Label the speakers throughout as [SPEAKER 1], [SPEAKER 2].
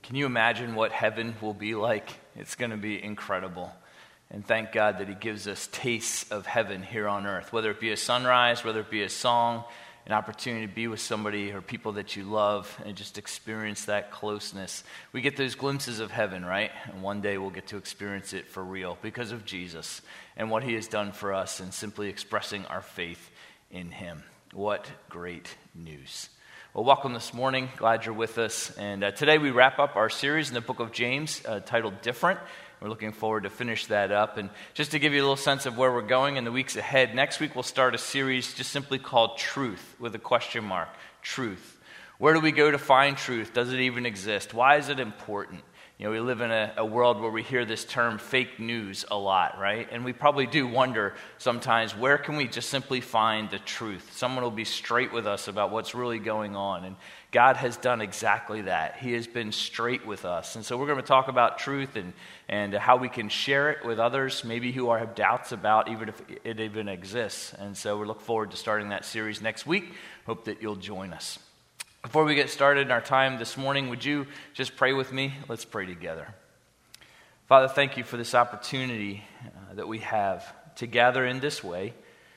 [SPEAKER 1] Can you imagine what heaven will be like? It's going to be incredible. And thank God that he gives us tastes of heaven here on earth, whether it be a sunrise, whether it be a song, an opportunity to be with somebody or people that you love and just experience that closeness. We get those glimpses of heaven, right? And one day we'll get to experience it for real because of Jesus and what he has done for us and simply expressing our faith in him. What great news. Well, welcome this morning. Glad you're with us. And today we wrap up our series in the book of James titled Different. We're looking forward to finish that up. And just to give you a little sense of where we're going in the weeks ahead, next week we'll start a series just simply called Truth with a question mark. Truth. Where do we go to find truth? Does it even exist? Why is it important? You know, we live in a world where we hear this term fake news a lot, right? And we probably do wonder sometimes, where can we just simply find the truth? Someone will be straight with us about what's really going on. And God has done exactly that. He has been straight with us. And so we're going to talk about truth and how we can share it with others, maybe who have doubts about even if it even exists. And so we look forward to starting that series next week. Hope that you'll join us. Before we get started in our time this morning, would you just pray with me? Let's pray together. Father, thank you for this opportunity that we have to gather in this way,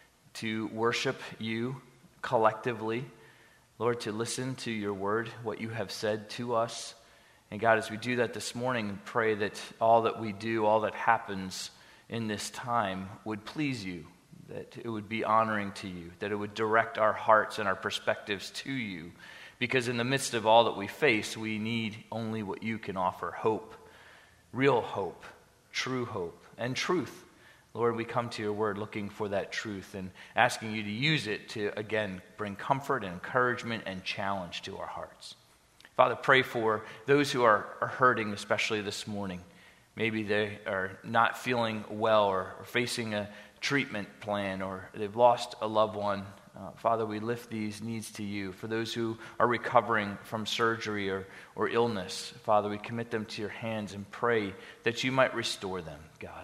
[SPEAKER 1] to worship you collectively. Lord, to listen to your word, what you have said to us. And God, as we do that this morning, pray that all that we do, all that happens in this time would please you, that it would be honoring to you, that it would direct our hearts and our perspectives to you. Because in the midst of all that we face, we need only what you can offer, hope, real hope, true hope, and truth. Lord, we come to your word looking for that truth and asking you to use it to, again, bring comfort and encouragement and challenge to our hearts. Father, pray for those who are hurting, especially this morning. Maybe they are not feeling well or facing a treatment plan, or they've lost a loved one. Father, we lift these needs to you. For those who are recovering from surgery or illness, Father, we commit them to your hands and pray that you might restore them, God.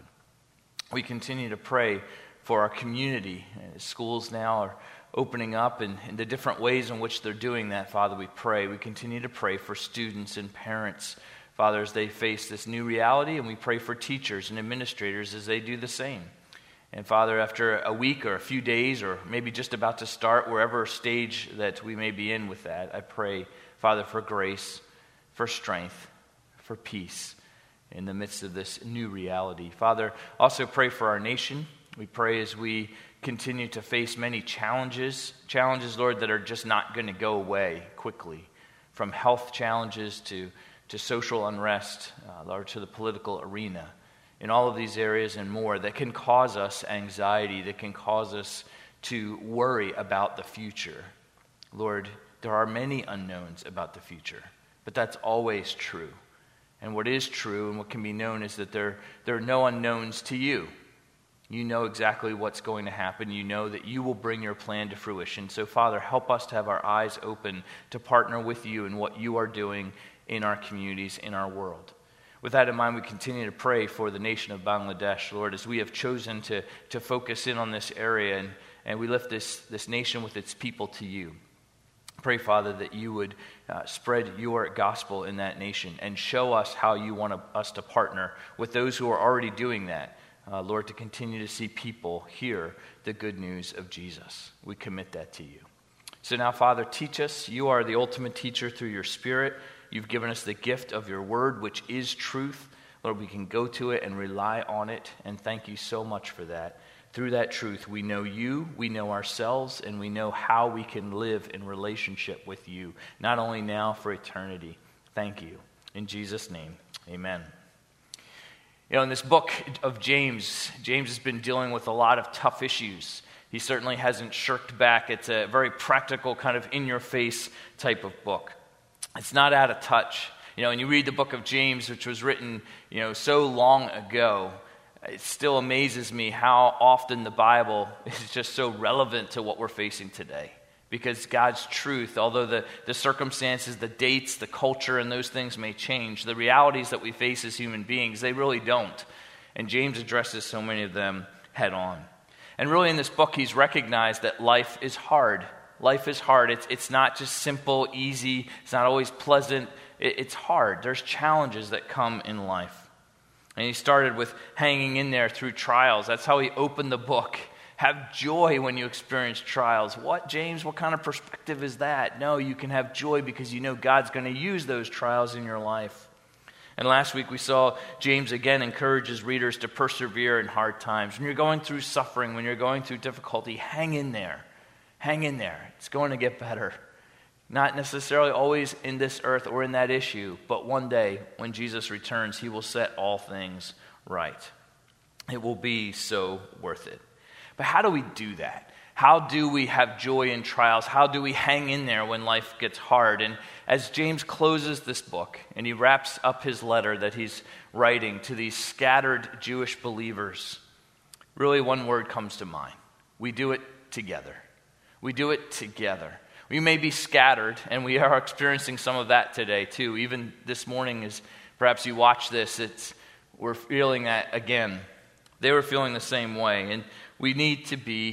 [SPEAKER 1] We continue to pray for our community. Schools now are opening up, and in the different ways in which they're doing that, Father, we pray. We continue to pray for students and parents, Father, as they face this new reality, and we pray for teachers and administrators as they do the same. And Father, after a week or a few days or maybe just about to start, wherever stage that we may be in with that, I pray, Father, for grace, for strength, for peace in the midst of this new reality. Father, also pray for our nation. We pray as we continue to face many challenges, Lord, that are just not going to go away quickly, from health challenges to social unrest, Lord, to the political arena. In all of these areas and more that can cause us anxiety, that can cause us to worry about the future. Lord, there are many unknowns about the future, but that's always true. And what is true and what can be known is that there are no unknowns to you. You know exactly what's going to happen. You know that you will bring your plan to fruition. So, Father, help us to have our eyes open to partner with you in what you are doing in our communities, in our world. With that in mind, we continue to pray for the nation of Bangladesh, Lord, as we have chosen to focus in on this area, and we lift this nation with its people to you. Pray, Father, that you would spread your gospel in that nation and show us how you want us to partner with those who are already doing that, Lord, to continue to see people hear the good news of Jesus. We commit that to you. So now, Father, teach us. You are the ultimate teacher through your Spirit. You've given us the gift of your word, which is truth. Lord, we can go to it and rely on it, and thank you so much for that. Through that truth, we know you, we know ourselves, and we know how we can live in relationship with you, not only now, for eternity. Thank you. In Jesus' name, amen. You know, in this book of James has been dealing with a lot of tough issues. He certainly hasn't shirked back. It's a very practical, kind of in-your-face type of book. It's not out of touch. You know, when you read the book of James, which was written, so long ago, it still amazes me how often the Bible is just so relevant to what we're facing today. Because God's truth, although the circumstances, the dates, the culture, and those things may change, the realities that we face as human beings, they really don't. And James addresses so many of them head on. And really in this book, he's recognized that life is hard. Life is hard. It's not just simple, easy. It's not always pleasant. It's hard. There's challenges that come in life. And he started with hanging in there through trials. That's how he opened the book. Have joy when you experience trials. What, James? What kind of perspective is that? No, you can have joy because you know God's going to use those trials in your life. And last week we saw James again encourage his readers to persevere in hard times. When you're going through suffering, when you're going through difficulty, hang in there. Hang in there. It's going to get better. Not necessarily always in this earth or in that issue, but one day when Jesus returns, he will set all things right. It will be so worth it. But how do we do that? How do we have joy in trials? How do we hang in there when life gets hard? And as James closes this book and he wraps up his letter that he's writing to these scattered Jewish believers, really one word comes to mind. We do it together. We do it together. We may be scattered, and we are experiencing some of that today too. Even this morning, as perhaps you watch this, we're feeling that again. They were feeling the same way, and we need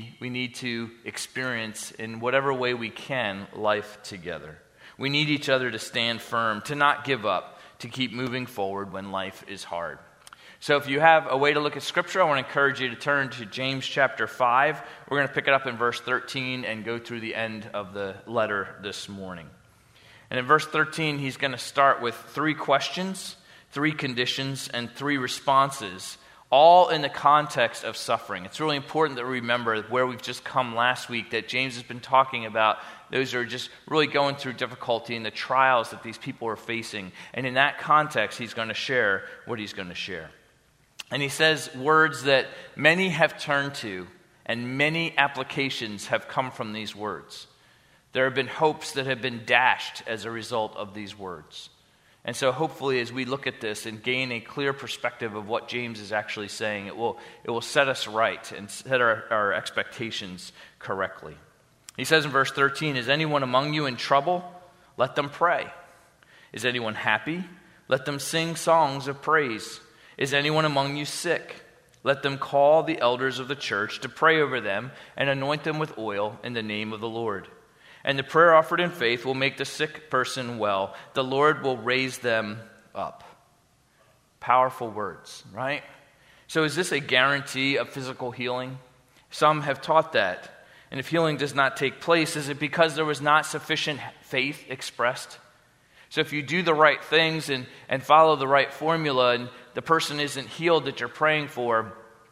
[SPEAKER 1] to experience in whatever way we can life together. We need each other to stand firm, to not give up, to keep moving forward when life is hard. So if you have a way to look at Scripture, I want to encourage you to turn to James chapter 5. We're going to pick it up in verse 13 and go through the end of the letter this morning. And in verse 13, he's going to start with 3 questions, 3 conditions, and 3 responses, all in the context of suffering. It's really important that we remember where we've just come last week, that James has been talking about those who are just really going through difficulty and the trials that these people are facing. And in that context, he's going to share what he's going to share. And he says words that many have turned to, and many applications have come from these words. There have been hopes that have been dashed as a result of these words. And so hopefully as we look at this and gain a clear perspective of what James is actually saying, it will set us right and set our expectations correctly. He says in verse 13, "Is anyone among you in trouble? Let them pray. Is anyone happy? Let them sing songs of praise. Is anyone among you sick? Let them call the elders of the church to pray over them and anoint them with oil in the name of the Lord. And the prayer offered in faith will make the sick person well. The Lord will raise them up." Powerful words, right? So is this a guarantee of physical healing? Some have taught that. And if healing does not take place, is it because there was not sufficient faith expressed? So if you do the right things and follow the right formula and the person isn't healed that you're praying for,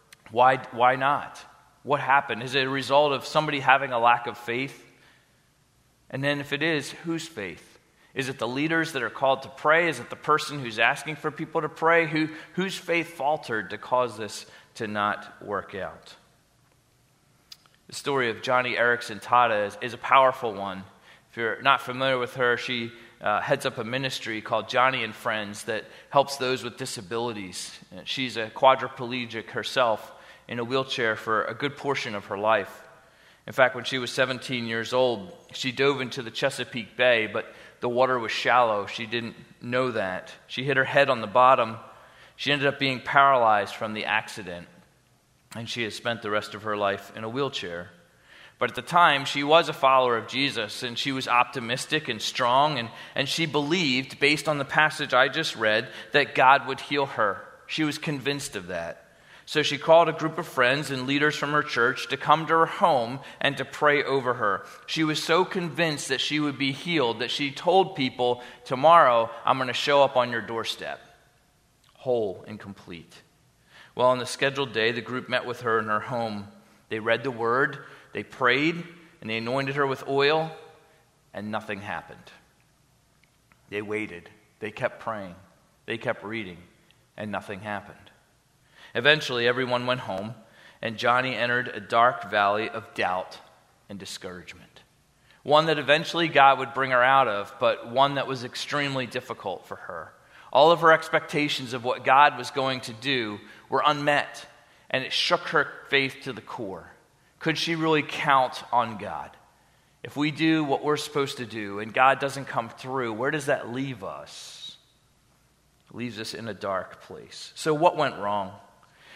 [SPEAKER 1] why not? What happened? Is it a result of somebody having a lack of faith? And then if it is, whose faith? Is it the leaders that are called to pray? Is it the person who's asking for people to pray? Whose faith faltered to cause this to not work out? The story of Joni Eareckson Tada is a powerful one. If you're not familiar with her, she heads up a ministry called Joni and Friends that helps those with disabilities. She's a quadriplegic herself in a wheelchair for a good portion of her life. In fact, when she was 17 years old, she dove into the Chesapeake Bay, but the water was shallow. She didn't know that. She hit her head on the bottom. She ended up being paralyzed from the accident, and she has spent the rest of her life in a wheelchair. But at the time, she was a follower of Jesus, and she was optimistic and strong, and she believed, based on the passage I just read, that God would heal her. She was convinced of that. So she called a group of friends and leaders from her church to come to her home and to pray over her. She was so convinced that she would be healed that she told people, "Tomorrow, I'm going to show up on your doorstep, whole and complete." Well, on the scheduled day, the group met with her in her home. They read the word, they prayed, and they anointed her with oil, and nothing happened. They waited. They kept praying. They kept reading, and nothing happened. Eventually, everyone went home, and Joni entered a dark valley of doubt and discouragement. One that eventually God would bring her out of, but one that was extremely difficult for her. All of her expectations of what God was going to do were unmet, and it shook her faith to the core. Could she really count on God? If we do what we're supposed to do and God doesn't come through, where does that leave us? It leaves us in a dark place. So what went wrong?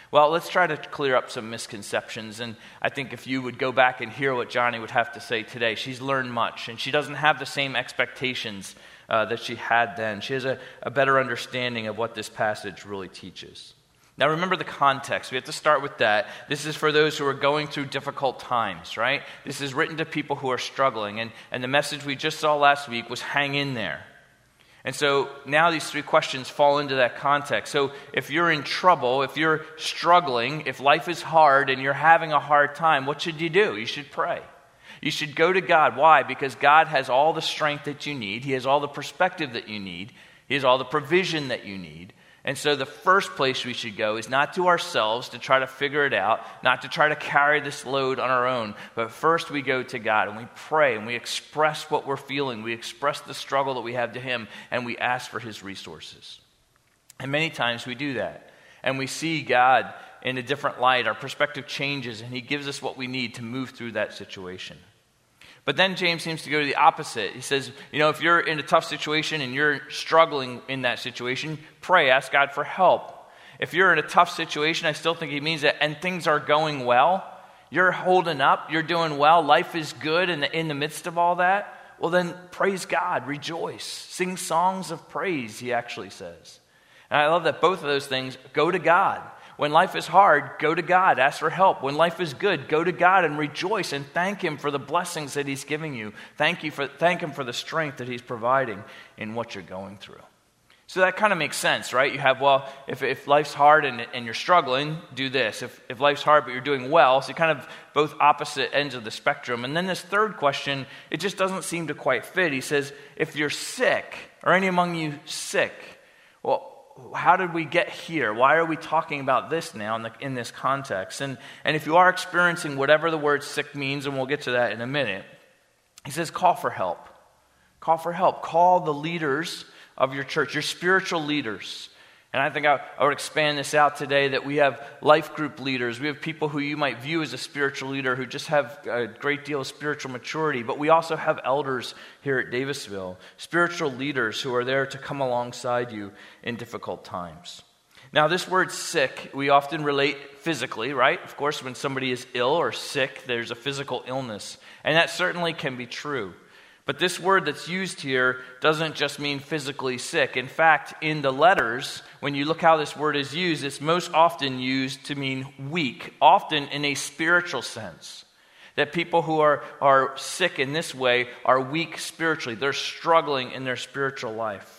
[SPEAKER 1] Well, let's try to clear up some misconceptions. And I think if you would go back and hear what Johnny would have to say today, she's learned much, and she doesn't have the same expectations that she had then. She has a better understanding of what this passage really teaches. Now remember the context. We have to start with that. This is for those who are going through difficult times, right? This is written to people who are struggling. And the message we just saw last week was hang in there. And so now these three questions fall into that context. So if you're in trouble, if you're struggling, if life is hard and you're having a hard time, what should you do? You should pray. You should go to God. Why? Because God has all the strength that you need. He has all the perspective that you need. He has all the provision that you need. And so the first place we should go is not to ourselves to try to figure it out, not to try to carry this load on our own, but first we go to God and we pray and we express what we're feeling. We express the struggle that we have to Him, and we ask for His resources. And many times we do that, and we see God in a different light. Our perspective changes, and He gives us what we need to move through that situation. But then James seems to go to the opposite. He says, if you're in a tough situation and you're struggling in that situation, pray, ask God for help. If you're in a tough situation, I still think he means that, and things are going well, you're holding up, you're doing well, life is good in the midst of all that, well then praise God, rejoice, sing songs of praise, he actually says. And I love that both of those things go to God. When life is hard, go to God, ask for help. When life is good, go to God and rejoice and thank Him for the blessings that He's giving you. Thank Him for the strength that He's providing in what you're going through. So that kind of makes sense, right? You have, if life's hard and you're struggling, do this. If life's hard but you're doing well, so you kind of both opposite ends of the spectrum. And then this third question, it just doesn't seem to quite fit. He says, if you're sick, or any among you sick, well, how did we get here? Why are we talking about this now in this context? And if you are experiencing whatever the word sick means, and we'll get to that in a minute, he says call for help. Call for help. Call the leaders of your church, your spiritual leaders. And I think I would expand this out today that we have life group leaders. We have people who you might view as a spiritual leader who just have a great deal of spiritual maturity. But we also have elders here at Davisville, spiritual leaders who are there to come alongside you in difficult times. Now, this word sick, we often relate physically, right? Of course, when somebody is ill or sick, there's a physical illness. And that certainly can be true. But this word that's used here doesn't just mean physically sick. In fact, in the letters, when you look how this word is used, it's most often used to mean weak, often in a spiritual sense. That people who are sick in this way are weak spiritually. They're struggling in their spiritual life.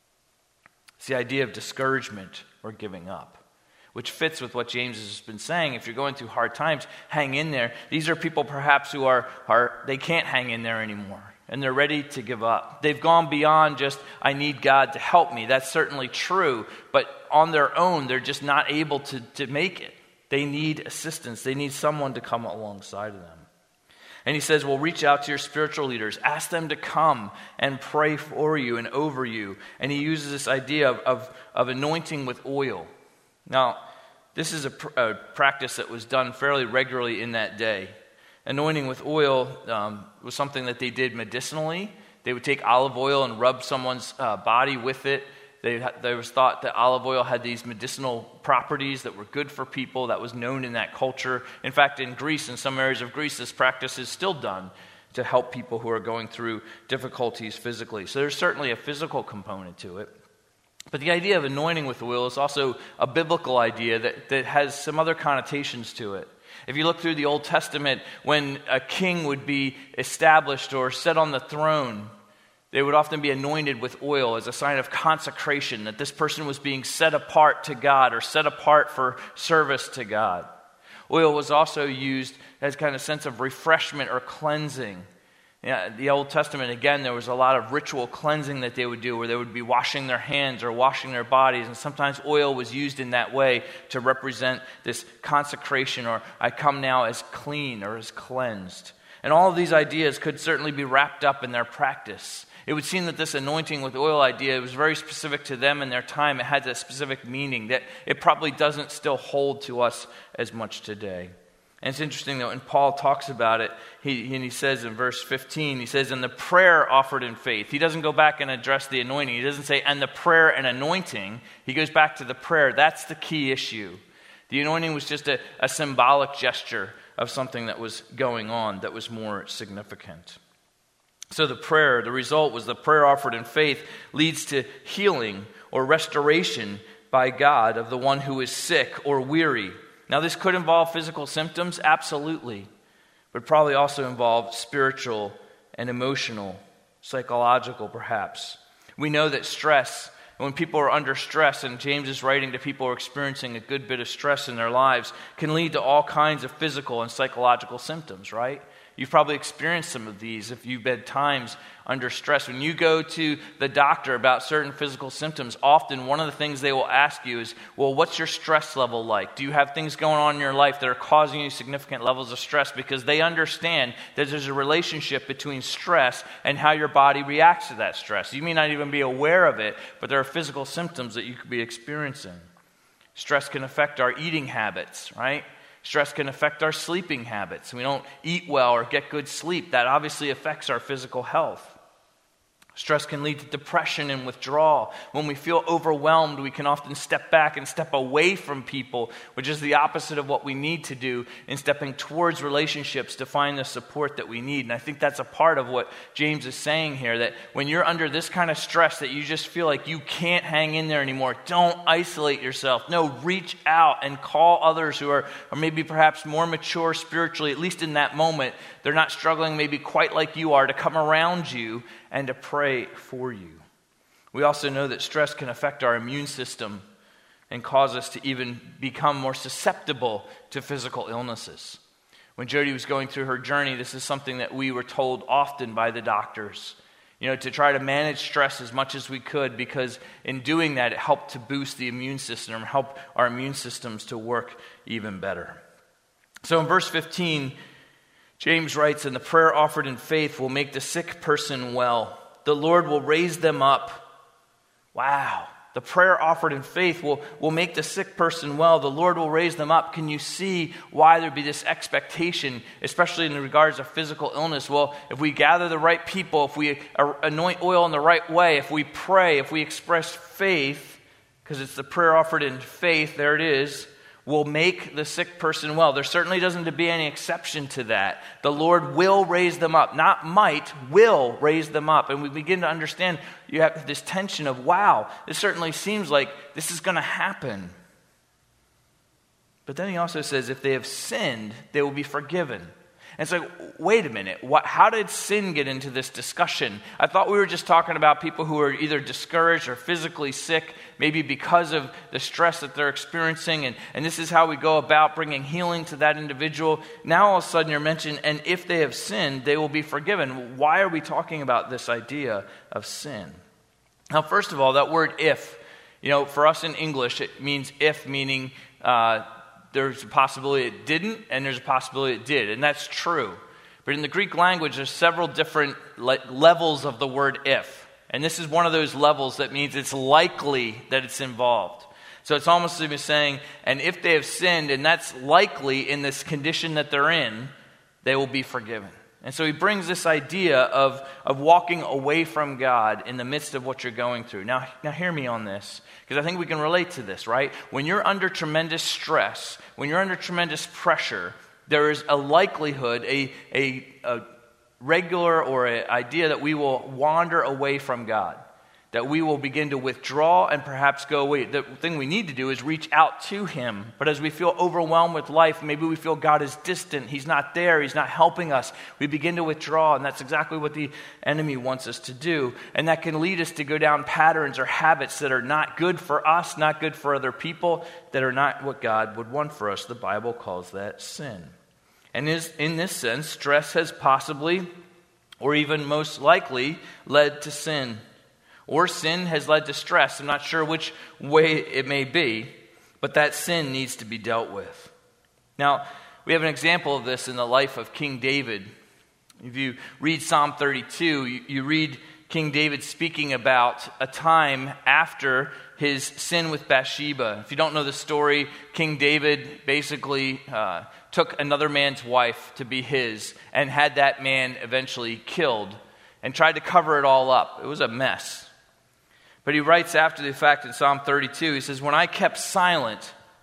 [SPEAKER 1] It's the idea of discouragement or giving up, which fits with what James has been saying. If you're going through hard times, hang in there. These are people perhaps who they can't hang in there anymore. And they're ready to give up. They've gone beyond just, I need God to help me. That's certainly true. But on their own, they're just not able to make it. They need assistance. They need someone to come alongside of them. And he says, well, reach out to your spiritual leaders. Ask them to come and pray for you and over you. And he uses this idea of anointing with oil. Now, this is a practice that was done fairly regularly in that day. Anointing with oil was something that they did medicinally. They would take olive oil and rub someone's body with it. There was thought that olive oil had these medicinal properties that were good for people. That was known in that culture. In fact, in Greece, in some areas of Greece, this practice is still done to help people who are going through difficulties physically. So there's certainly a physical component to it. But the idea of anointing with oil is also a biblical idea that has some other connotations to it. If you look through the Old Testament, when a king would be established or set on the throne, they would often be anointed with oil as a sign of consecration, that this person was being set apart to God or set apart for service to God. Oil was also used as kind of sense of refreshment or cleansing. The Old Testament, again, there was a lot of ritual cleansing that they would do where they would be washing their hands or washing their bodies. And sometimes oil was used in that way to represent this consecration, or I come now as clean or as cleansed. And all of these ideas could certainly be wrapped up in their practice. It would seem that this anointing with oil idea was very specific to them and their time. It had a specific meaning that it probably doesn't still hold to us as much today. And it's interesting that when Paul talks about it, he says in verse 15, he says, and the prayer offered in faith. He doesn't go back and address the anointing. He doesn't say, and the prayer and anointing. He goes back to the prayer. That's the key issue. The anointing was just a symbolic gesture of something that was going on that was more significant. So the result was the prayer offered in faith leads to healing or restoration by God of the one who is sick or weary. Now this could involve physical symptoms, absolutely, but probably also involve spiritual and emotional, psychological perhaps. We know that stress, when people are under stress, and James is writing to people who are experiencing a good bit of stress in their lives, can lead to all kinds of physical and psychological symptoms, right? You've probably experienced some of these if you've had times under stress. When you go to the doctor about certain physical symptoms, often one of the things they will ask you is, well, what's your stress level like? Do you have things going on in your life that are causing you significant levels of stress? Because they understand that there's a relationship between stress and how your body reacts to that stress. You may not even be aware of it, but there are physical symptoms that you could be experiencing. Stress can affect our eating habits, right? Stress can affect our sleeping habits. We don't eat well or get good sleep. That obviously affects our physical health. Stress can lead to depression and withdrawal. When we feel overwhelmed, we can often step back and step away from people, which is the opposite of what we need to do in stepping towards relationships to find the support that we need. And I think that's a part of what James is saying here, that when you're under this kind of stress that you just feel like you can't hang in there anymore, don't isolate yourself. No, reach out and call others who are maybe perhaps more mature spiritually, at least in that moment. They're not struggling maybe quite like you are, to come around you and to pray for you. We also know that stress can affect our immune system and cause us to even become more susceptible to physical illnesses. When Jody was going through her journey, this is something that we were told often by the doctors, to try to manage stress as much as we could, because in doing that, it helped to boost the immune system and help our immune systems to work even better. So in verse 15, James writes, "And the prayer offered in faith will make the sick person well. The Lord will raise them up." Wow. The prayer offered in faith will make the sick person well. The Lord will raise them up. Can you see why there'd be this expectation, especially in regards to physical illness? Well, if we gather the right people, if we anoint oil in the right way, if we pray, if we express faith, because it's the prayer offered in faith, there it is, will make the sick person well. There certainly doesn't be any exception to that. The Lord will raise them up. Not might, will raise them up. And we begin to understand you have this tension of, wow, this certainly seems like this is going to happen. But then he also says, if they have sinned, they will be forgiven. And it's like, wait a minute, how did sin get into this discussion? I thought we were just talking about people who are either discouraged or physically sick, maybe because of the stress that they're experiencing, and this is how we go about bringing healing to that individual. Now all of a sudden you're mentioned, and if they have sinned, they will be forgiven. Why are we talking about this idea of sin? Now, first of all, that word if, for us in English, it means if, meaning there's a possibility it didn't, and there's a possibility it did, and that's true. But in the Greek language, there's several different levels of the word if. And this is one of those levels that means it's likely that it's involved. So it's almost like saying, and if they have sinned, and that's likely in this condition that they're in, they will be forgiven. And so he brings this idea of walking away from God in the midst of what you're going through. Now hear me on this, because I think we can relate to this, right? When you're under tremendous stress, when you're under tremendous pressure, there is a likelihood, a regular or an idea that we will wander away from God, that we will begin to withdraw and perhaps go away. The thing we need to do is reach out to Him. But as we feel overwhelmed with life, maybe we feel God is distant, He's not there, He's not helping us, we begin to withdraw, and that's exactly what the enemy wants us to do. And that can lead us to go down patterns or habits that are not good for us, not good for other people, that are not what God would want for us. The Bible calls that sin. And in this sense, stress has possibly, or even most likely, led to sin. Or sin has led to stress. I'm not sure which way it may be, but that sin needs to be dealt with. Now, we have an example of this in the life of King David. If you read Psalm 32, you read King David speaking about a time after his sin with Bathsheba. If you don't know the story, King David basically took another man's wife to be his and had that man eventually killed and tried to cover it all up. It was a mess. But he writes after the fact in Psalm 32, he says, "When I kept silent,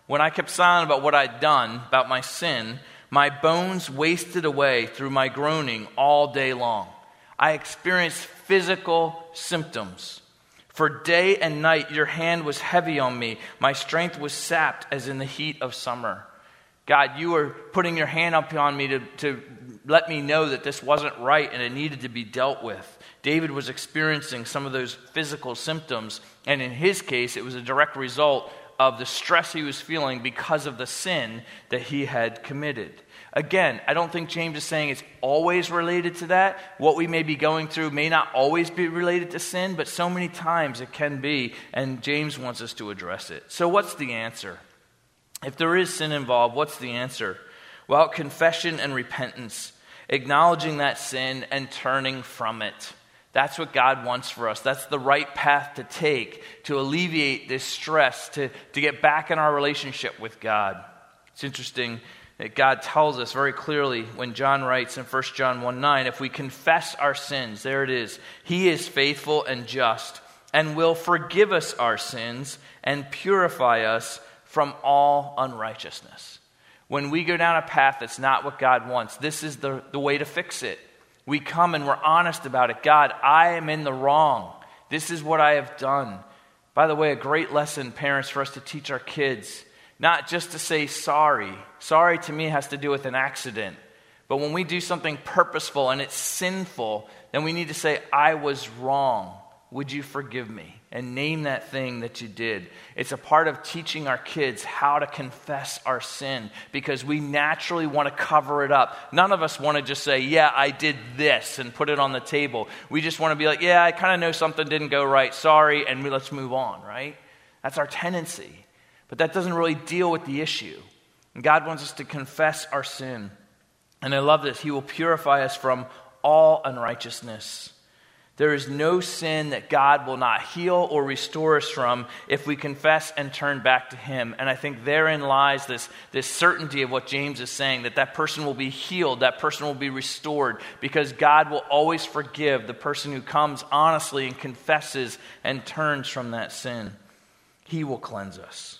[SPEAKER 1] When I kept silent about what I'd done, about my sin, my bones wasted away through my groaning all day long. I experienced physical symptoms. For day and night your hand was heavy on me. My strength was sapped as in the heat of summer. God, you were putting your hand up on me to let me know that this wasn't right and it needed to be dealt with. David was experiencing some of those physical symptoms, and in his case, it was a direct result of the stress he was feeling because of the sin that he had committed. Again, I don't think James is saying it's always related to that. What we may be going through may not always be related to sin, but so many times it can be, and James wants us to address it. So what's the answer? If there is sin involved, what's the answer? Well, confession and repentance, acknowledging that sin and turning from it. That's what God wants for us. That's the right path to take to alleviate this stress, to get back in our relationship with God. It's interesting that God tells us very clearly when John writes in 1 John 1:9, if we confess our sins, there it is, He is faithful and just and will forgive us our sins and purify us from all unrighteousness. When we go down a path that's not what God wants, this is the way to fix it. We come and we're honest about it. God, I am in the wrong. This is what I have done. By the way, a great lesson, parents, for us to teach our kids. Not just to say sorry. Sorry to me has to do with an accident. But when we do something purposeful and it's sinful, then we need to say, I was wrong. Would you forgive me? And name that thing that you did. It's a part of teaching our kids how to confess our sin, because we naturally want to cover it up. None of us want to just say, yeah, I did this, and put it on the table. We just want to be like, yeah, I kind of know something didn't go right. Sorry, and let's move on, right? That's our tendency. But that doesn't really deal with the issue. And God wants us to confess our sin. And I love this. He will purify us from all unrighteousness. There is no sin that God will not heal or restore us from if we confess and turn back to Him. And I think therein lies this certainty of what James is saying, that person will be healed, that person will be restored, because God will always forgive the person who comes honestly and confesses and turns from that sin. He will cleanse us.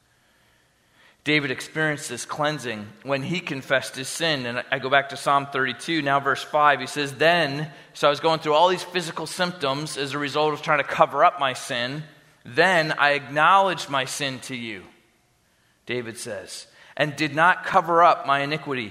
[SPEAKER 1] David experienced this cleansing when he confessed his sin. And I go back to Psalm 32, now verse 5. He says, so I was going through all these physical symptoms as a result of trying to cover up my sin. Then I acknowledged my sin to you, David says, and did not cover up my iniquity.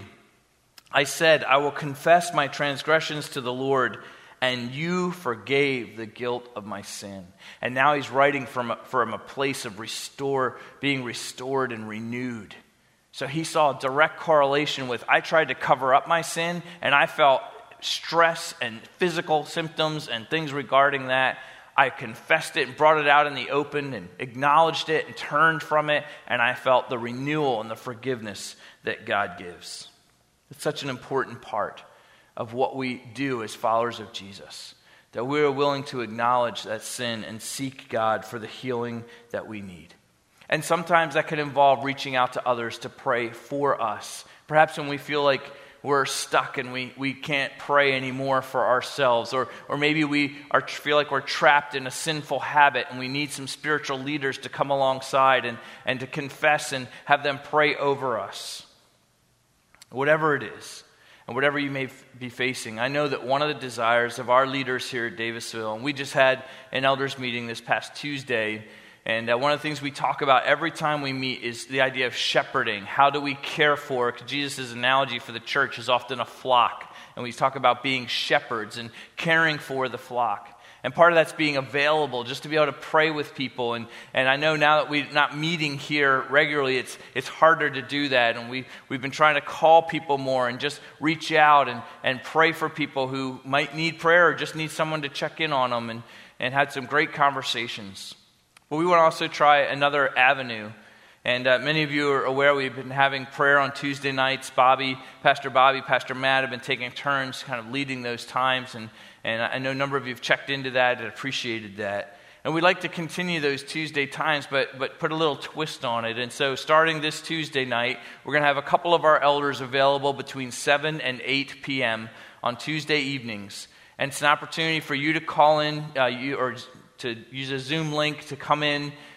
[SPEAKER 1] I said, I will confess my transgressions to the Lord, and you forgave the guilt of my sin. And now he's writing from a place of being restored and renewed. So he saw a direct correlation with, I tried to cover up my sin, and I felt stress and physical symptoms and things regarding that. I confessed it and brought it out in the open and acknowledged it and turned from it, and I felt the renewal and the forgiveness that God gives. It's such an important part of what we do as followers of Jesus, that we are willing to acknowledge that sin and seek God for the healing that we need. And sometimes that can involve reaching out to others to pray for us. Perhaps when we feel like we're stuck and we can't pray anymore for ourselves, or maybe we feel like we're trapped in a sinful habit and we need some spiritual leaders to come alongside and to confess and have them pray over us. Whatever it is, and whatever you may be facing, I know that one of the desires of our leaders here at Davisville, and we just had an elders meeting this past Tuesday, and one of the things we talk about every time we meet is the idea of shepherding. How do we care for? Jesus' analogy for the church is often a flock, and we talk about being shepherds and caring for the flock. And part of that's being available, just to be able to pray with people. And I know now that we're not meeting here regularly, it's harder to do that. And we've been trying to call people more and just reach out and pray for people who might need prayer or just need someone to check in on them, and had some great conversations. But we want to also try another avenue. And many of you are aware we've been having prayer on Tuesday nights. Pastor Matt have been taking turns kind of leading those times. And I know a number of you have checked into that and appreciated that. And we'd like to continue those Tuesday times, but put a little twist on it. And so starting this Tuesday night, we're going to have a couple of our elders available between 7 and 8 p.m. on Tuesday evenings. And it's an opportunity for you to call in or to use a Zoom link to come in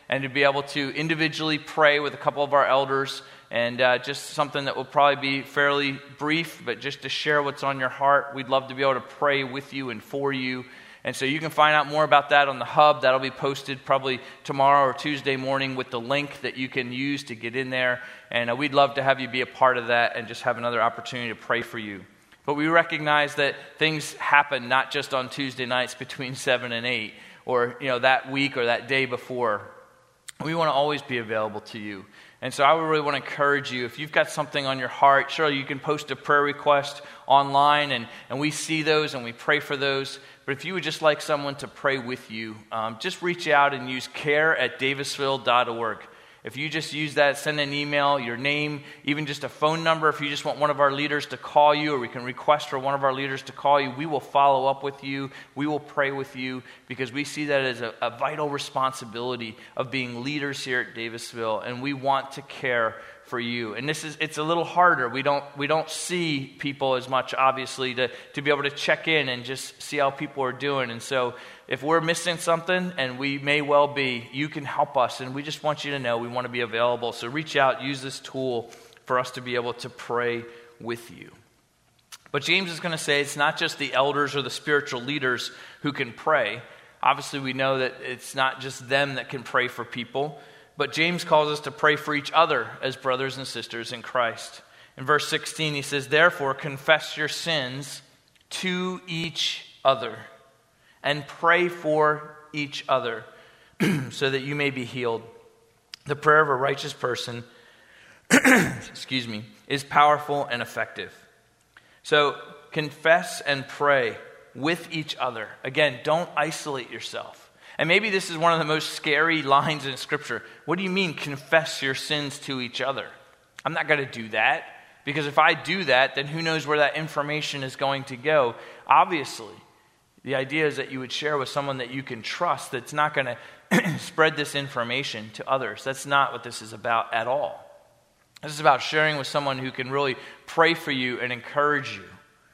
[SPEAKER 1] and to be able to individually pray with a couple of our elders, and just something that will probably be fairly brief, but just to share what's on your heart. We'd love to be able to pray with you and for you. And so you can find out more about that on the hub. That'll be posted probably tomorrow or Tuesday morning with the link that you can use to get in there. And we'd love to have you be a part of that and just have another opportunity to pray for you. But we recognize that things happen not just on Tuesday nights between 7 and 8 or that week or that day before. We want to always be available to you. And so I would really want to encourage you, if you've got something on your heart, sure, you can post a prayer request online, and we see those and we pray for those. But if you would just like someone to pray with you, just reach out and use care@davisville.org. If you just use that, send an email, your name, even just a phone number. If you just want one of our leaders to call you, or we can request for one of our leaders to call you, we will follow up with you. We will pray with you, because we see that as a vital responsibility of being leaders here at Davisville, and we want to care for you. And it's a little harder. We don't see people as much, obviously, to be able to check in and just see how people are doing. And so if we're missing something, and we may well be, you can help us. And we just want you to know we want to be available. So reach out, use this tool for us to be able to pray with you. But James is going to say it's not just the elders or the spiritual leaders who can pray. Obviously, we know that it's not just them that can pray for people. But James calls us to pray for each other as brothers and sisters in Christ. In verse 16, he says, "Therefore, confess your sins to each other and pray for each other so that you may be healed. The prayer of a righteous person is powerful and effective." So confess and pray with each other. Again, don't isolate yourself. And maybe this is one of the most scary lines in Scripture. What do you mean, confess your sins to each other? I'm not going to do that, because if I do that, then who knows where that information is going to go. Obviously, the idea is that you would share with someone that you can trust that's not going to spread this information to others. That's not what this is about at all. This is about sharing with someone who can really pray for you and encourage you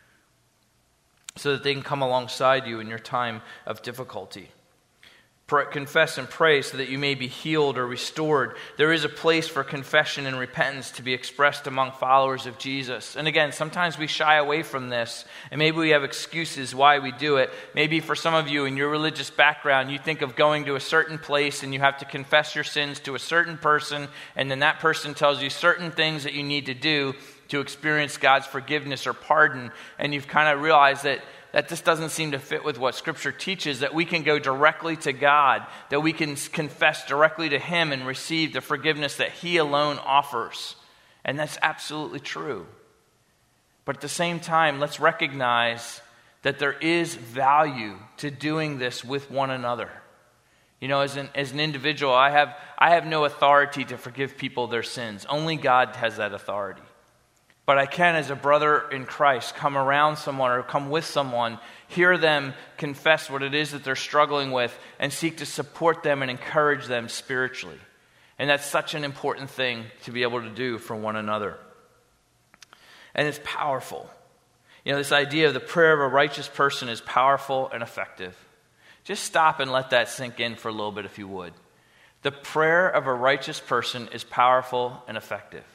[SPEAKER 1] so that they can come alongside you in your time of difficulty. Confess and pray so that you may be healed or restored. There is a place for confession and repentance to be expressed among followers of Jesus. And again, sometimes we shy away from this, and maybe we have excuses why we do it. Maybe for some of you in your religious background, you think of going to a certain place and you have to confess your sins to a certain person, and then that person tells you certain things that you need to do to experience God's forgiveness or pardon, and you've kind of realized that this doesn't seem to fit with what Scripture teaches, that we can go directly to God, that we can confess directly to Him and receive the forgiveness that He alone offers. And that's absolutely true. But at the same time, let's recognize that there is value to doing this with one another. As an individual, I have no authority to forgive people their sins. Only God has that authority. But I can, as a brother in Christ, come around someone or come with someone, hear them confess what it is that they're struggling with, and seek to support them and encourage them spiritually. And that's such an important thing to be able to do for one another. And it's powerful. This idea of the prayer of a righteous person is powerful and effective. Just stop and let that sink in for a little bit if you would. The prayer of a righteous person is powerful and effective.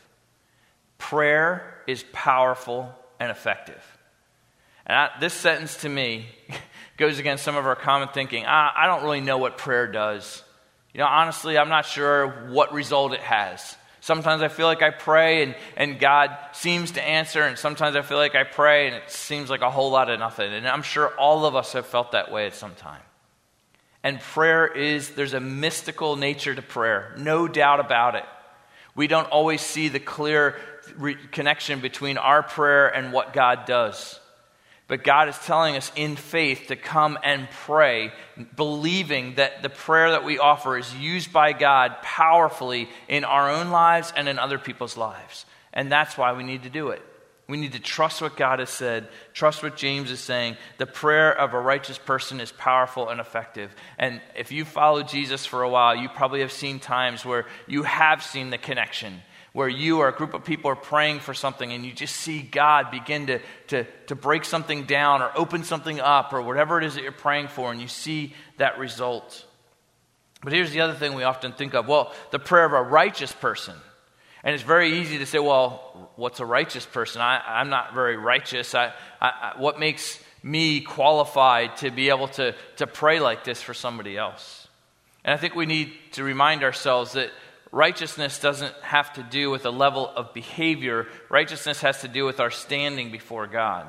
[SPEAKER 1] Prayer is powerful and effective. And this sentence to me goes against some of our common thinking. I don't really know what prayer does. Honestly, I'm not sure what result it has. Sometimes I feel like I pray and God seems to answer, and sometimes I feel like I pray and it seems like a whole lot of nothing. And I'm sure all of us have felt that way at some time. And there's a mystical nature to prayer, no doubt about it. We don't always see the clear connection between our prayer and what God does. But God is telling us in faith to come and pray, believing that the prayer that we offer is used by God powerfully in our own lives and in other people's lives. And that's why we need to do it. We need to trust what God has said, trust what James is saying. The prayer of a righteous person is powerful and effective. And if you follow Jesus for a while, you probably have seen times where you have seen the connection, where you or a group of people are praying for something and you just see God begin to break something down or open something up or whatever it is that you're praying for, and you see that result. But here's the other thing we often think of. Well, the prayer of a righteous person. And it's very easy to say, well, what's a righteous person? I'm not very righteous. What makes me qualified to be able to pray like this for somebody else? And I think we need to remind ourselves that righteousness doesn't have to do with a level of behavior. Righteousness has to do with our standing before God.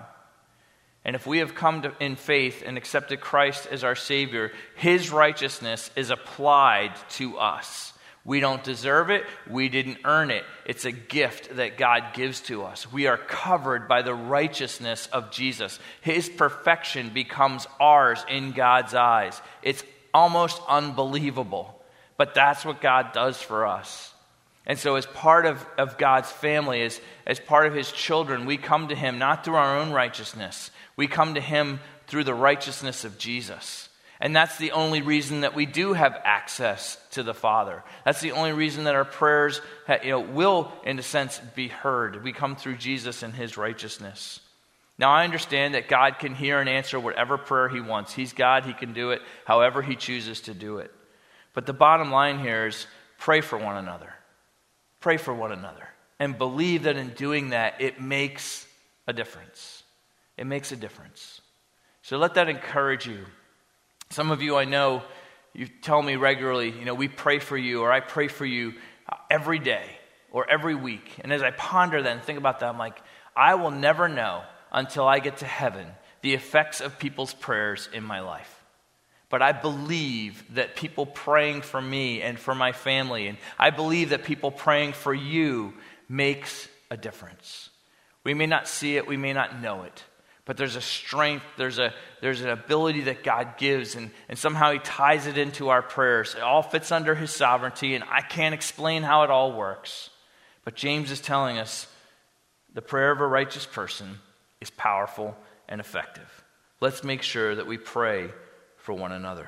[SPEAKER 1] And if we have come in faith and accepted Christ as our Savior, His righteousness is applied to us. We don't deserve it. We didn't earn it. It's a gift that God gives to us. We are covered by the righteousness of Jesus. His perfection becomes ours in God's eyes. It's almost unbelievable. But that's what God does for us. And so as part of God's family, as part of His children, we come to Him not through our own righteousness. We come to Him through the righteousness of Jesus. And that's the only reason that we do have access to the Father. That's the only reason that our prayers will, in a sense, be heard. We come through Jesus and His righteousness. Now, I understand that God can hear and answer whatever prayer He wants. He's God. He can do it however He chooses to do it. But the bottom line here is pray for one another. Pray for one another. And believe that in doing that, it makes a difference. It makes a difference. So let that encourage you. Some of you I know, you tell me regularly, we pray for you, or I pray for you every day or every week. And as I ponder that and think about that, I'm like, I will never know until I get to heaven the effects of people's prayers in my life. But I believe that people praying for me and for my family, and I believe that people praying for you makes a difference. We may not see it, we may not know it, but there's a strength, there's an ability that God gives, and somehow He ties it into our prayers. It all fits under His sovereignty, and I can't explain how it all works. But James is telling us the prayer of a righteous person is powerful and effective. Let's make sure that we pray for one another.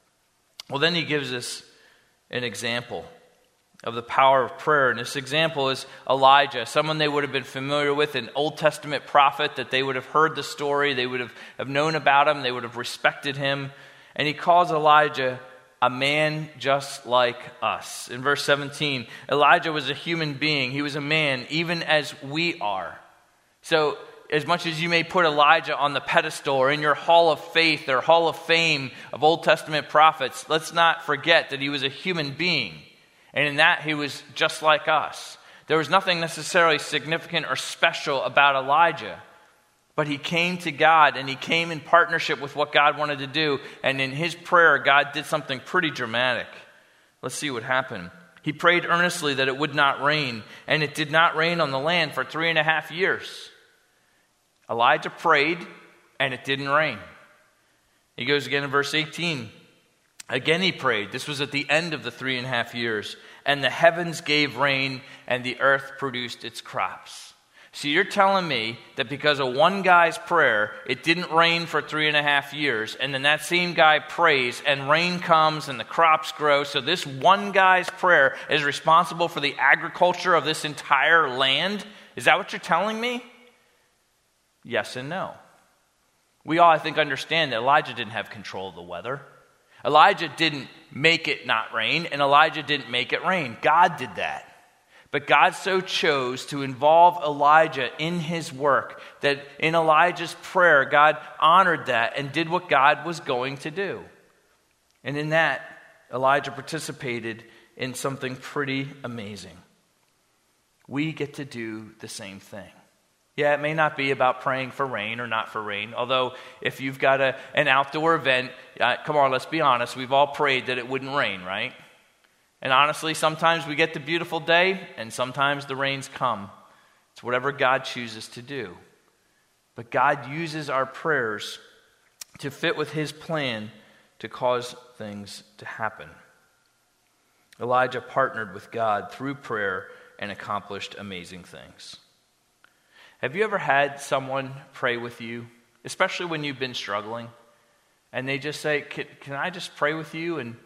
[SPEAKER 1] Well, then he gives us an example of the power of prayer. And this example is Elijah, someone they would have been familiar with, an Old Testament prophet that they would have heard the story, they would have known about him, they would have respected him. And he calls Elijah a man just like us. In verse 17, Elijah was a human being. He was a man even as we are. So as much as you may put Elijah on the pedestal or in your hall of faith or hall of fame of Old Testament prophets, let's not forget that he was a human being. And in that, he was just like us. There was nothing necessarily significant or special about Elijah. But he came to God, and he came in partnership with what God wanted to do. And in his prayer, God did something pretty dramatic. Let's see what happened. He prayed earnestly that it would not rain, and it did not rain on the land for 3.5 years. Elijah prayed, and it didn't rain. He goes again in verse 18. Again he prayed. This was at the end of the 3.5 years. And the heavens gave rain, and the earth produced its crops. So you're telling me that because of one guy's prayer, it didn't rain for 3.5 years, and then that same guy prays, and rain comes, and the crops grow. So this one guy's prayer is responsible for the agriculture of this entire land? Is that what you're telling me? Yes and no. We all, I think, understand that Elijah didn't have control of the weather. Elijah didn't make it not rain, and Elijah didn't make it rain. God did that. But God so chose to involve Elijah in his work that in Elijah's prayer, God honored that and did what God was going to do. And in that, Elijah participated in something pretty amazing. We get to do the same thing. Yeah, it may not be about praying for rain or not for rain, although if you've got an outdoor event, come on, let's be honest, we've all prayed that it wouldn't rain, right? And honestly, sometimes we get the beautiful day, and sometimes the rains come. It's whatever God chooses to do. But God uses our prayers to fit with his plan to cause things to happen. Elijah partnered with God through prayer and accomplished amazing things. Have you ever had someone pray with you, especially when you've been struggling, and they just say, can I just pray with you? And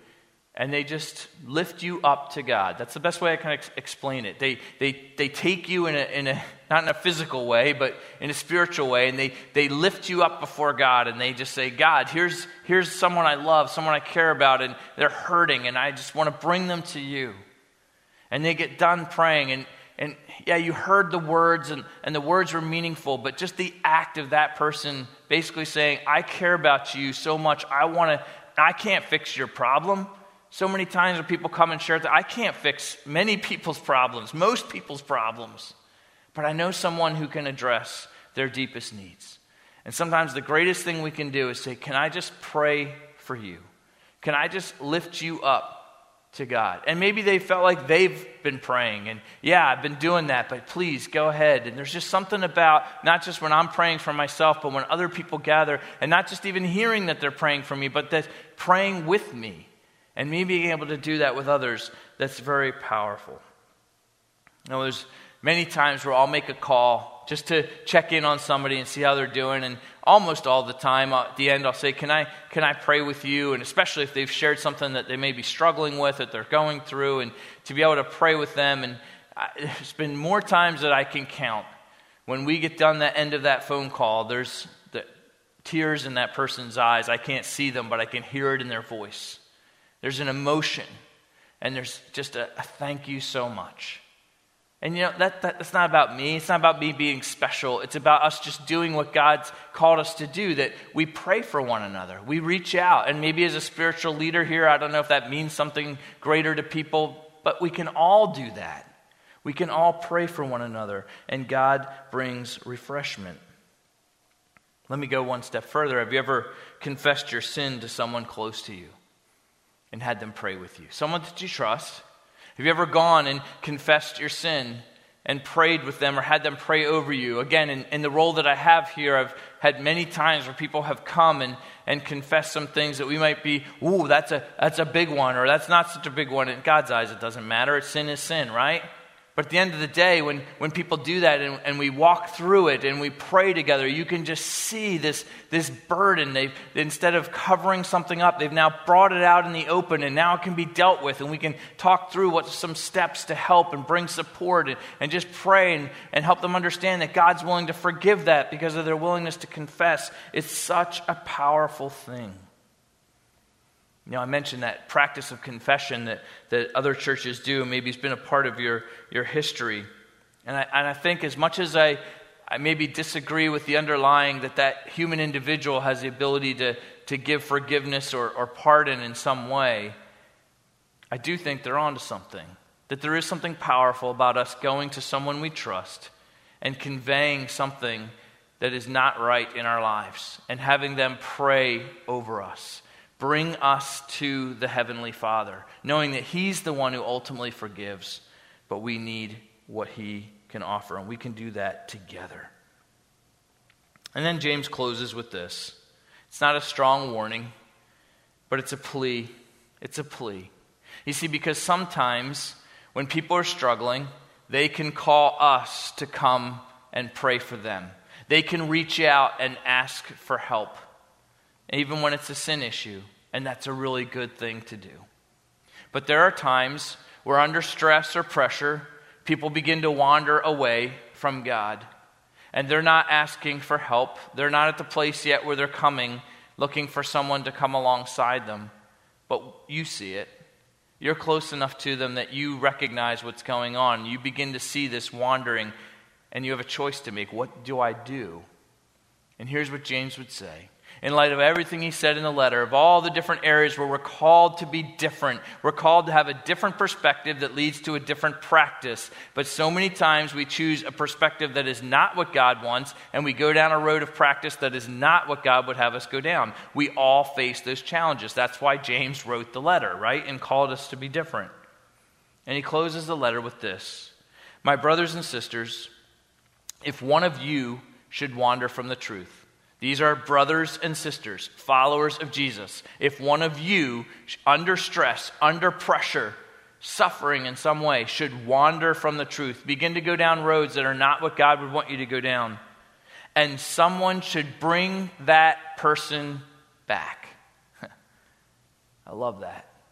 [SPEAKER 1] and they just lift you up to God. That's the best way I can explain it. They take you in a not in a physical way, but in a spiritual way, and they lift you up before God, and they just say, God, here's someone I love, someone I care about, and they're hurting, and I just want to bring them to you. And they get done praying, and yeah, you heard the words, and the words were meaningful, but just the act of that person basically saying, I care about you so much, I can't fix your problem. So many times when people come and share that, I can't fix many people's problems, most people's problems, but I know someone who can address their deepest needs. And sometimes the greatest thing we can do is say, can I just pray for you? Can I just lift you up to God? And maybe they felt like they've been praying, and yeah, I've been doing that, but please go ahead. And there's just something about not just when I'm praying for myself, but when other people gather, and not just even hearing that they're praying for me, but that praying with me. And me being able to do that with others, that's very powerful. Now, there's many times where I'll make a call just to check in on somebody and see how they're doing. And almost all the time, at the end, I'll say, can I pray with you? And especially if they've shared something that they may be struggling with, that they're going through, and to be able to pray with them. And there's been more times that I can count. When we get done the end of that phone call, there's the tears in that person's eyes. I can't see them, but I can hear it in their voice. There's an emotion, and there's just a thank you so much. And that's not about me. It's not about me being special. It's about us just doing what God's called us to do, that we pray for one another. We reach out, and maybe as a spiritual leader here, I don't know if that means something greater to people, but we can all do that. We can all pray for one another, and God brings refreshment. Let me go one step further. Have you ever confessed your sin to someone close to you and had them pray with you? Someone that you trust. Have you ever gone and confessed your sin and prayed with them or had them pray over you? Again, in the role that I have here, I've had many times where people have come and confessed some things that we might be, ooh, that's a big one, or that's not such a big one. In God's eyes, it doesn't matter. Sin is sin, right? But at the end of the day, when people do that and we walk through it and we pray together, you can just see this burden. Instead of covering something up, they've now brought it out in the open, and now it can be dealt with, and we can talk through what's some steps to help and bring support and just pray and help them understand that God's willing to forgive that because of their willingness to confess. It's such a powerful thing. I mentioned that practice of confession that other churches do. Maybe it's been a part of your history. And I think as much as I maybe disagree with the underlying that human individual has the ability to give forgiveness or pardon in some way, I do think they're onto something. That there is something powerful about us going to someone we trust and conveying something that is not right in our lives and having them pray over us. Bring us to the Heavenly Father, knowing that He's the one who ultimately forgives, but we need what He can offer, and we can do that together. And then James closes with this. It's not a strong warning, but it's a plea. It's a plea. You see, because sometimes when people are struggling, they can call us to come and pray for them. They can reach out and ask for help, even when it's a sin issue, and that's a really good thing to do. But there are times where under stress or pressure, people begin to wander away from God, and they're not asking for help. They're not at the place yet where they're coming, looking for someone to come alongside them, but you see it. You're close enough to them that you recognize what's going on. You begin to see this wandering, and you have a choice to make. What do I do? And here's what James would say. In light of everything he said in the letter, of all the different areas where we're called to be different, we're called to have a different perspective that leads to a different practice. But so many times we choose a perspective that is not what God wants, and we go down a road of practice that is not what God would have us go down. We all face those challenges. That's why James wrote the letter, right? And called us to be different. And he closes the letter with this. My brothers and sisters, if one of you should wander from the truth, these are brothers and sisters, followers of Jesus. If one of you, under stress, under pressure, suffering in some way, should wander from the truth, begin to go down roads that are not what God would want you to go down, and someone should bring that person back. I love that.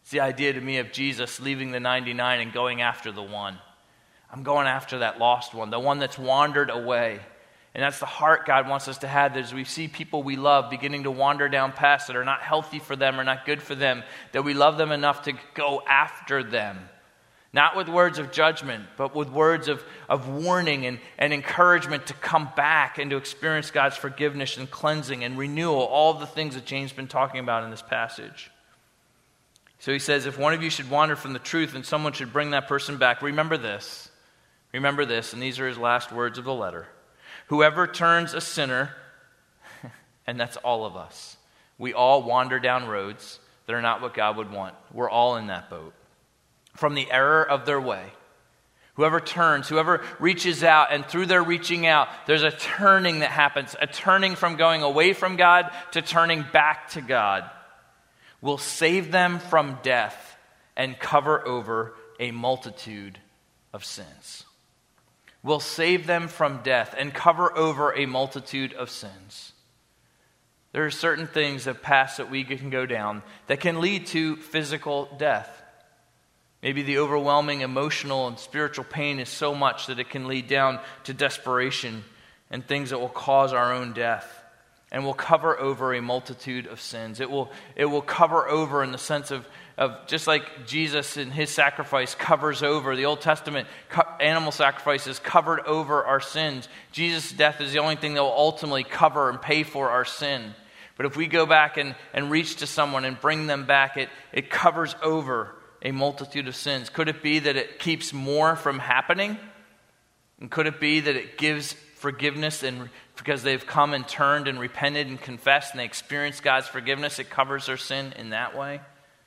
[SPEAKER 1] It's the idea to me of Jesus leaving the 99 and going after the one. I'm going after that lost one, the one that's wandered away. And that's the heart God wants us to have, as we see people we love beginning to wander down paths that are not healthy for them or not good for them, that we love them enough to go after them. Not with words of judgment, but with words of warning and encouragement to come back and to experience God's forgiveness and cleansing and renewal, all the things that James has been talking about in this passage. So he says, if one of you should wander from the truth and someone should bring that person back, remember this, and these are his last words of the letter. Whoever turns a sinner, and that's all of us, we all wander down roads that are not what God would want. We're all in that boat. From the error of their way. Whoever turns, whoever reaches out, and through their reaching out, there's a turning that happens, a turning from going away from God to turning back to God, will save them from death and cover over a multitude of sins. Will save them from death and cover over a multitude of sins. There are certain things that paths that we can go down that can lead to physical death. Maybe the overwhelming emotional and spiritual pain is so much that it can lead down to desperation and things that will cause our own death. And will cover over a multitude of sins. It will cover over in the sense of just like Jesus in his sacrifice covers over. The Old Testament animal sacrifices covered over our sins. Jesus' death is the only thing that will ultimately cover and pay for our sin. But if we go back and reach to someone and bring them back, it covers over a multitude of sins. Could it be that it keeps more from happening? And could it be that it gives forgiveness, and because they've come and turned and repented and confessed and they experience God's forgiveness, it covers their sin in that way?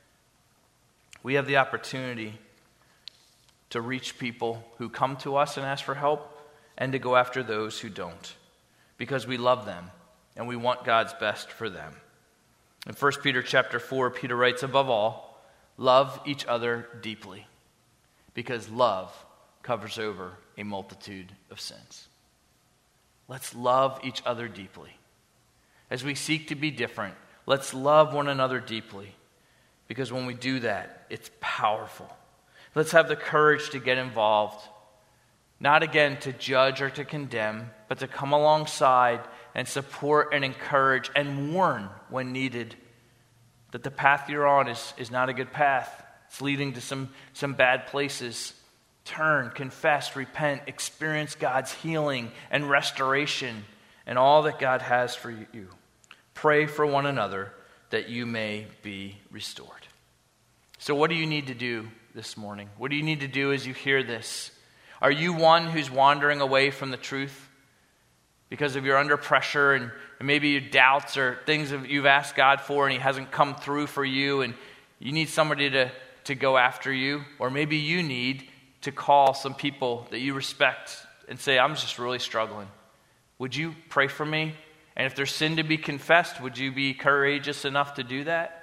[SPEAKER 1] We have the opportunity to reach people who come to us and ask for help, and to go after those who don't, because we love them and we want God's best for them. In 1 Peter chapter 4, Peter writes, above all, love each other deeply, because love covers over a multitude of sins. Let's love each other deeply. As we seek to be different, let's love one another deeply, because when we do that, it's powerful. Let's have the courage to get involved, not again to judge or to condemn, but to come alongside and support and encourage and warn when needed that the path you're on is not a good path. It's leading to some bad places. Turn, confess, repent, experience God's healing and restoration and all that God has for you. Pray for one another that you may be restored. So what do you need to do this morning? What do you need to do as you hear this? Are you one who's wandering away from the truth because of you're under pressure and maybe your doubts or things that you've asked God for and he hasn't come through for you, and you need somebody to go after you? Or maybe you need to call some people that you respect and say, I'm just really struggling. Would you pray for me? And if there's sin to be confessed, would you be courageous enough to do that?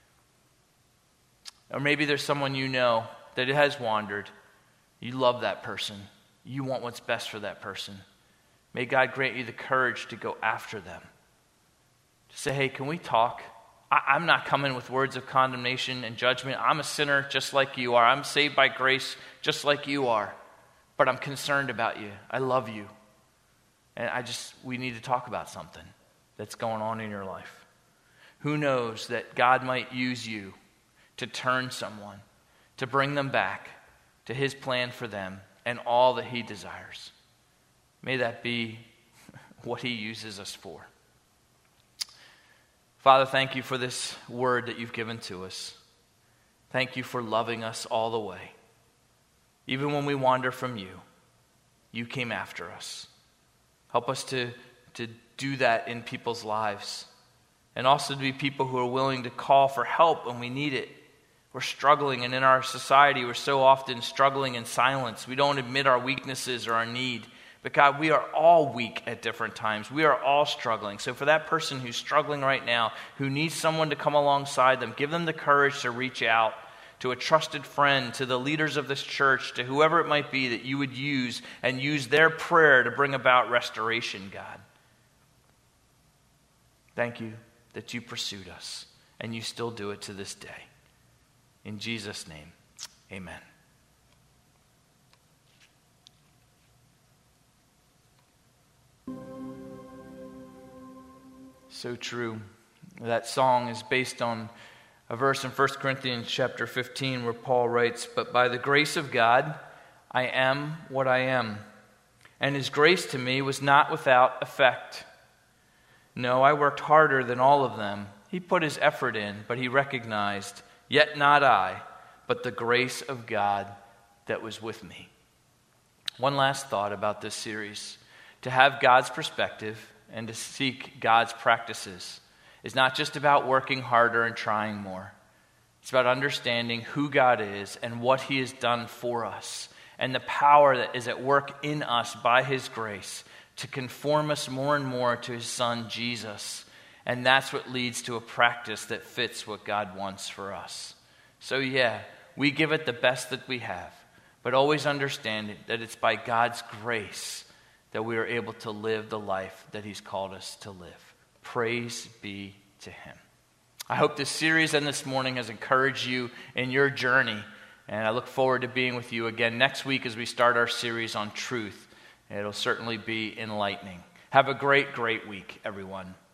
[SPEAKER 1] Or maybe there's someone you know that has wandered. You love that person. You want what's best for that person. May God grant you the courage to go after them. To say, hey, can we talk? I'm not coming with words of condemnation and judgment. I'm a sinner just like you are. I'm saved by grace just like you are. But I'm concerned about you. I love you. And we need to talk about something that's going on in your life. Who knows that God might use you to turn someone, to bring them back to his plan for them and all that he desires. May that be what he uses us for. Father, thank you for this word that you've given to us. Thank you for loving us all the way. Even when we wander from you, you came after us. Help us to do that in people's lives. And also to be people who are willing to call for help when we need it. We're struggling, and in our society, we're so often struggling in silence. We don't admit our weaknesses or our need. But God, we are all weak at different times. We are all struggling. So for that person who's struggling right now, who needs someone to come alongside them, give them the courage to reach out to a trusted friend, to the leaders of this church, to whoever it might be that you would use, and use their prayer to bring about restoration, God. Thank you that you pursued us, and you still do it to this day. In Jesus' name, amen. So true. That song is based on a verse in 1 Corinthians chapter 15 where Paul writes, "But by the grace of God, I am what I am. And his grace to me was not without effect. No, I worked harder than all of them. He put his effort in, but he recognized, yet not I, but the grace of God that was with me." One last thought about this series. To have God's perspective and to seek God's practices is not just about working harder and trying more. It's about understanding who God is and what he has done for us and the power that is at work in us by his grace to conform us more and more to his son, Jesus. And that's what leads to a practice that fits what God wants for us. So yeah, we give it the best that we have, but always understanding that it's by God's grace that we are able to live the life that he's called us to live. Praise be to him. I hope this series and this morning has encouraged you in your journey, and I look forward to being with you again next week as we start our series on truth. It'll certainly be enlightening. Have a great, great week, everyone.